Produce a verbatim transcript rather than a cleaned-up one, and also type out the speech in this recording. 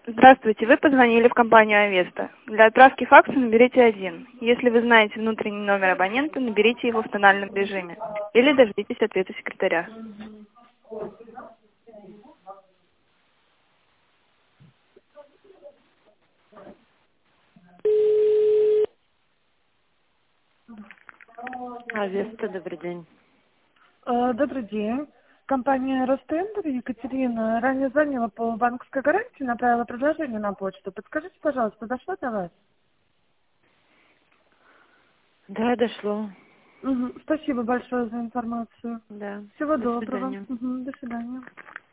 Здравствуйте, вы позвонили в компанию Авеста. Для отправки факса наберите один. Если вы знаете внутренний номер абонента, наберите его в тональном режиме. Или дождитесь ответа секретаря. Авеста, добрый день. Э, Добрый день. Компания Ростендер, Екатерина, ранее звонила по банковской гарантии, направила предложение на почту. Подскажите, пожалуйста, дошло до вас? Да, дошло. Мгм. Спасибо большое за информацию. Да. Всего До доброго. свидания. Мгм. До свидания.